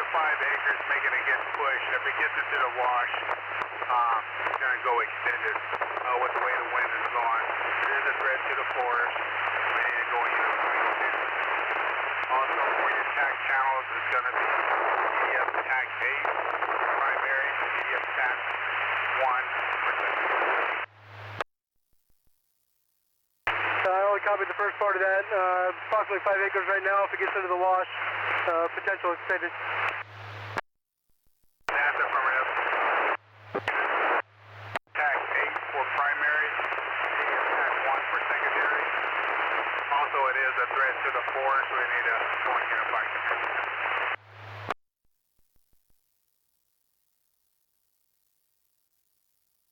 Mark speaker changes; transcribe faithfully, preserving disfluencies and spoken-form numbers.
Speaker 1: to five acres, making it get pushed. If it gets into the wash, um, it's going to go extended uh, with the way the wind is going. It is a threat to the forest. We need to go unified. Also, for your tack channels, it's going to be P D F tack eight primary, P D F tack one for secondary.
Speaker 2: Uh, I only copied the first part of that. Uh, approximately five acres right now. If it gets into the wash, uh, potential extended.
Speaker 1: That's affirmative. Tack eight for primary, P D F tack one for secondary. Also, it is a threat to the forest, so we need to go and unify.